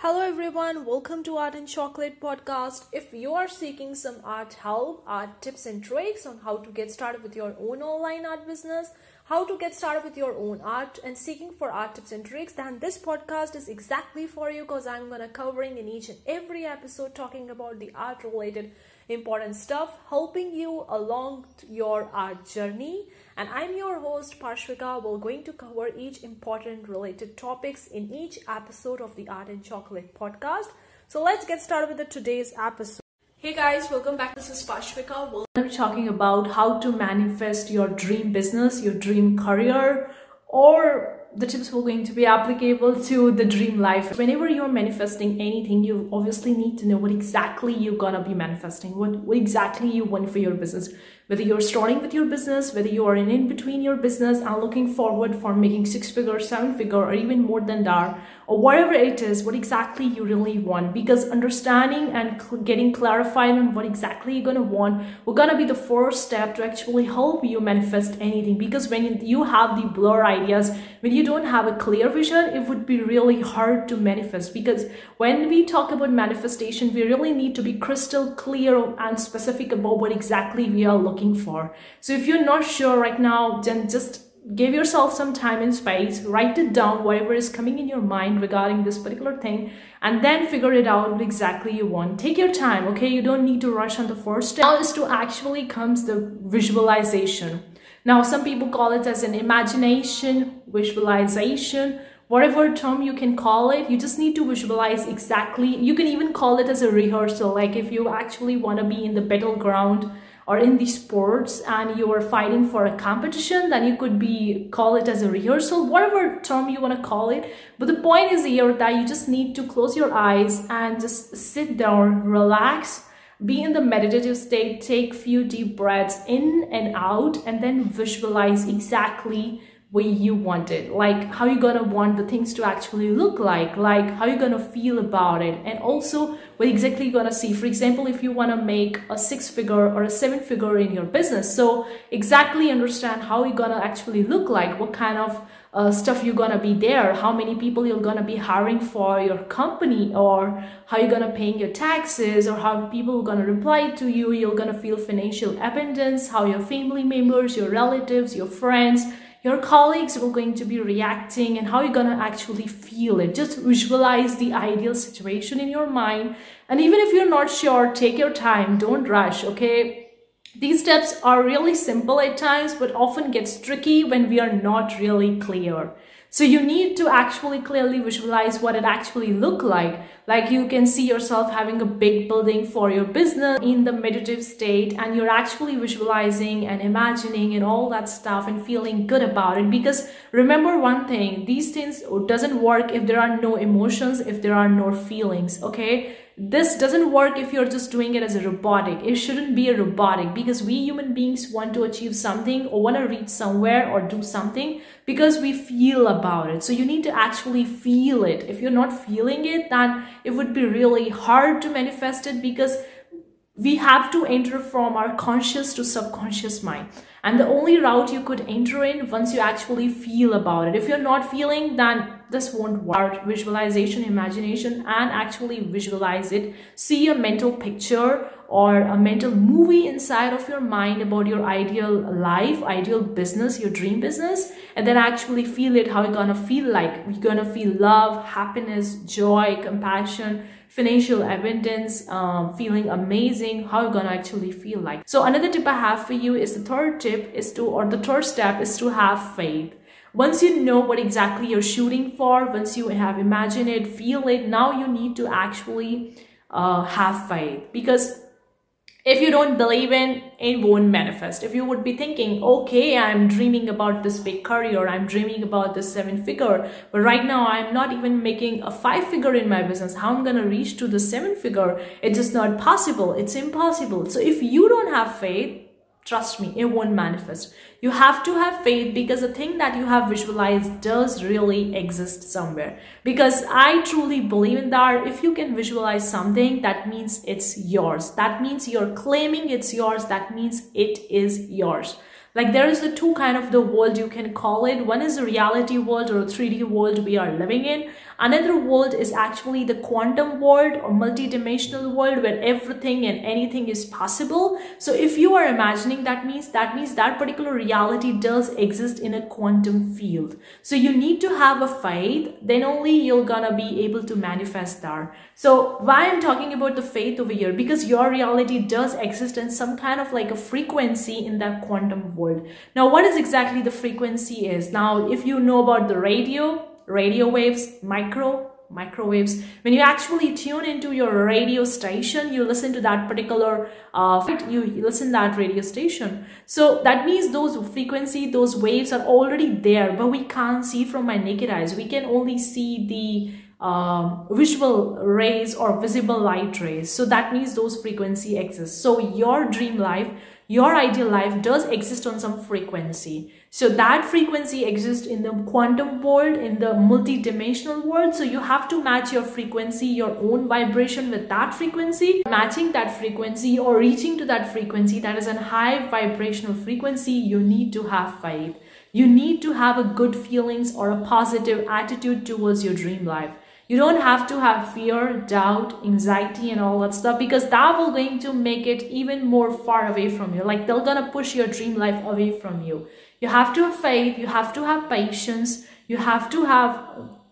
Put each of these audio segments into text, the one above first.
Hello everyone, welcome to Art and Chocolate podcast. If you are seeking some art help, art tips and tricks on how to get started with your own online art business, how to get started with your own art and seeking for art tips and tricks, then this podcast is exactly for you because I'm going to covering in each and every episode talking about the art related important stuff, helping you along your art journey. And I'm your host Parshvika. We're going to cover each important related topics in each episode of the Art and Chocolate podcast. So let's get started with today's episode. Hey guys, welcome back. This is Parshvika. We're talking about how to manifest your dream business, your dream career, or the tips were going to be applicable to the dream life. Whenever you're manifesting anything, you obviously need to know what exactly you're gonna be manifesting, what exactly you want for your business. Whether you're starting with your business, whether you are in between your business and looking forward for making 6-figure, 7-figure, or even more than that, or whatever it is, what exactly you really want. Because understanding and getting clarified on what exactly you're gonna want will gonna be the first step to actually help you manifest anything. Because when you have the blur ideas, when you don't have a clear vision, it would be really hard to manifest. Because when we talk about manifestation, we really need to be crystal clear and specific about what exactly we are looking for. So if you're not sure right now, then just give yourself some time and space, write it down, whatever is coming in your mind regarding this particular thing, and then figure it out what exactly you want. Take your time, okay? You don't need to rush on the first step. Now is to actually comes the visualization. Now, some people call it as an imagination, visualization, whatever term you can call it. You just need to visualize exactly. You can even call it as a rehearsal. Like if you actually want to be in the battleground or in the sports and you are fighting for a competition, then you could call it as a rehearsal, whatever term you want to call it. But the point is here that you just need to close your eyes and just sit down, relax, be in the meditative state, take few deep breaths in and out, and then visualize exactly what you want it, like how you're gonna want the things to actually look like how you're gonna feel about it, and also what exactly you're gonna see. For example, if you want to make a 6-figure or a 7-figure in your business, so exactly understand how you're gonna actually look like, what kind of stuff you're gonna be there, how many people you're gonna be hiring for your company, or how you're gonna paying your taxes, or how people are gonna reply to you. You're gonna feel financial abundance, how your family members, your relatives, your friends, your colleagues are going to be reacting, and how you're going to actually feel it. Just visualize the ideal situation in your mind. And even if you're not sure, take your time, don't rush, okay? These steps are really simple at times, but often gets tricky when we are not really clear. So you need to actually clearly visualize what it actually look like. Like you can see yourself having a big building for your business in the meditative state, and you're actually visualizing and imagining and all that stuff and feeling good about it. Because remember one thing, these things doesn't work if there are no emotions, if there are no feelings, okay? This doesn't work if you're just doing it as a robotic. It shouldn't be a robotic, because we human beings want to achieve something or want to reach somewhere or do something because we feel about it. So you need to actually feel it. If you're not feeling it, then it would be really hard to manifest it, because we have to enter from our conscious to subconscious mind. And the only route you could enter in once you actually feel about it. If you're not feeling, then this won't work. Visualization, imagination, and actually visualize it. See a mental picture or a mental movie inside of your mind about your ideal life, ideal business, your dream business, and then actually feel it, how you're gonna feel like. You're gonna feel love, happiness, joy, compassion, financial abundance, feeling amazing, how you're gonna actually feel like. So another tip I have for you is the third step is to have faith. Once you know what exactly you're shooting for, once you have imagined it, feel it, now you need to actually have faith. Because if you don't believe in, it won't manifest. If you would be thinking, okay, I'm dreaming about this big career, I'm dreaming about this 7-figure, but right now I'm not even making a 5-figure in my business, how I'm gonna reach to the 7-figure? It's just not possible. It's impossible. So if you don't have faith, trust me, it won't manifest. You have to have faith, because the thing that you have visualized does really exist somewhere. Because I truly believe in that. If you can visualize something, that means it's yours. That means you're claiming it's yours. That means it is yours. Like there is the two kind of the world you can call it. One is the reality world or 3D world we are living in, Another world is actually the quantum world or multidimensional world where everything and anything is possible. So if you are imagining, that means that particular reality does exist in a quantum field. So you need to have a faith, then only you're gonna be able to manifest that. So why I'm talking about the faith over here? Because your reality does exist in some kind of like a frequency in that quantum world. Now, what is exactly the frequency is? Now, if you know about the radio waves, microwaves, when you actually tune into your radio station, you listen to that particular you listen to that radio station. So that means those frequency, those waves are already there, but we can't see from my naked eyes. We can only see the visual rays or visible light rays. So that means those frequency exists. So your dream life, your ideal life does exist on some frequency. So that frequency exists in the quantum world, in the multi-dimensional world. So you have to match your frequency, your own vibration with that frequency. Matching that frequency or reaching to that frequency that is a high vibrational frequency, you need to have faith. You need to have a good feelings or a positive attitude towards your dream life. You don't have to have fear, doubt, anxiety and all that stuff, because that will going to make it even more far away from you. Like they're gonna push your dream life away from you. You have to have faith, you have to have patience, you have to have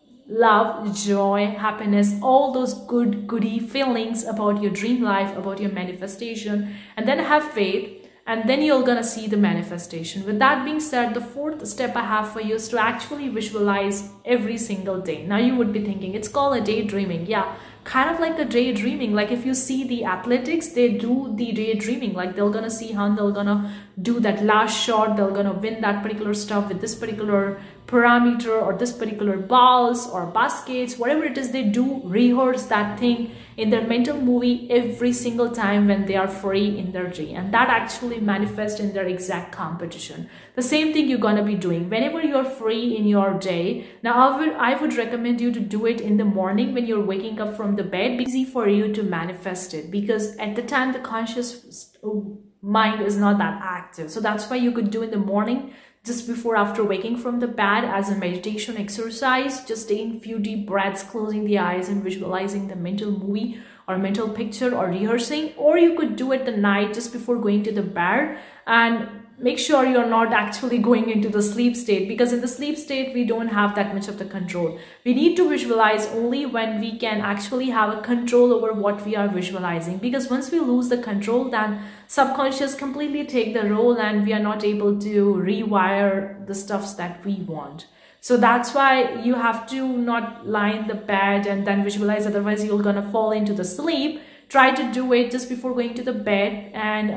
love, joy, happiness, all those goody feelings about your dream life, about your manifestation, and then have faith. And then you're gonna see the manifestation. With that being said, the fourth step I have for you is to actually visualize every single day. Now you would be thinking, it's called a daydreaming. Yeah, kind of like a daydreaming. Like if you see the athletics, they do the daydreaming. Like they're gonna see how they're gonna do that last shot, they're gonna win that particular stuff with this particular parameter or this particular balls or baskets, whatever it is, they do rehearse that thing in their mental movie every single time when they are free in their day, and that actually manifests in their exact competition. The same thing you're gonna be doing whenever you're free in your day. Now I would recommend you to do it in the morning when you're waking up from the bed. It's easy for you to manifest it because at the time the conscious mind is not that active. So that's why you could do in the morning, just before, after waking from the bed, as a meditation exercise. Just taking few deep breaths, closing the eyes and visualizing the mental movie or mental picture or rehearsing. Or you could do it the night just before going to the bed, and make sure you're not actually going into the sleep state, because in the sleep state we don't have that much of the control. We need to visualize only when we can actually have a control over what we are visualizing, because once we lose the control, then subconscious completely take the role and we are not able to rewire the stuffs that we want. So that's why you have to not lie in the bed and then visualize, otherwise you're gonna fall into the sleep. Try to do it just before going to the bed, and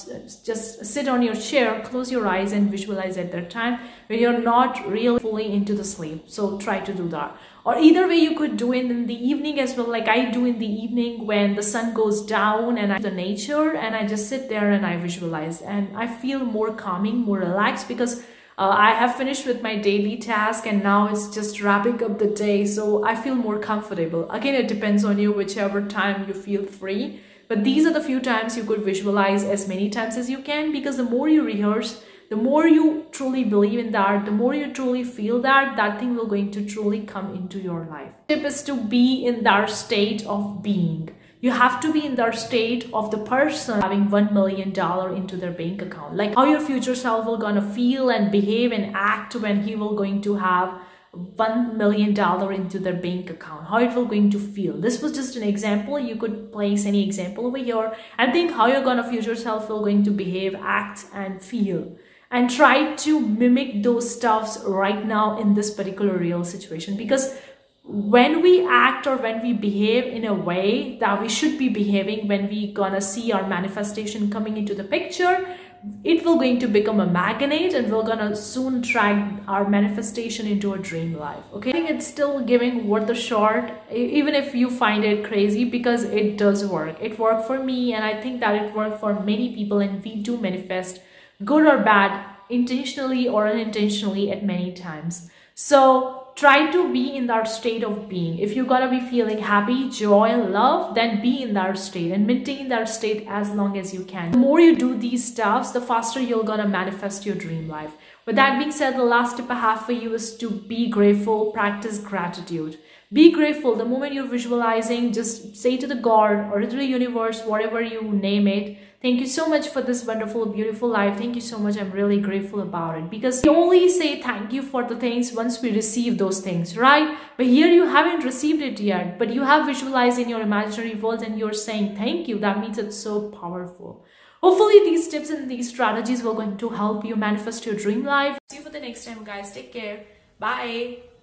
just sit on your chair, close your eyes and visualize at that time when you're not really fully into the sleep. So try to do that. Or either way, you could do it in the evening as well, like I do in the evening when the sun goes down and I the nature, and I just sit there and I visualize, and I feel more calming, more relaxed, because I have finished with my daily task and now it's just wrapping up the day. So I feel more comfortable. Again, it depends on you, whichever time you feel free. But these are the few times you could visualize as many times as you can, because the more you rehearse, the more you truly believe in that, the more you truly feel that, that thing will going to truly come into your life. The tip is to be in that state of being. You have to be in the state of the person having $1 million into their bank account. Like how your future self will gonna feel and behave and act when he will going to have $1 million into their bank account. How it will going to feel. This was just an example. You could place any example over here and think how your gonna future self will going to behave, act and feel. And try to mimic those stuffs right now in this particular real situation. Because when we act or when we behave in a way that we should be behaving, when we gonna see our manifestation coming into the picture, it will going to become a magnet and we're gonna soon track our manifestation into a dream life. Okay, I think it's still giving worth a shot, even if you find it crazy, because it does work. It worked for me, and I think that it worked for many people, and we do manifest, good or bad, intentionally or unintentionally at many times. So try to be in that state of being. If you're gonna be feeling happy, joy, love, then be in that state and maintain that state as long as you can. The more you do these stuffs, the faster you're gonna manifest your dream life. With that being said, the last tip I have for you is to be grateful, practice gratitude. Be grateful. The moment you're visualizing, just say to the God or to the universe, whatever you name it, thank you so much for this wonderful, beautiful life. Thank you so much. I'm really grateful about it. Because we only say thank you for the things once we receive those things, right? But here you haven't received it yet, but you have visualized in your imaginary world and you're saying thank you. That means it's so powerful. Hopefully these tips and these strategies will going to help you manifest your dream life. See you for the next time, guys. Take care. Bye.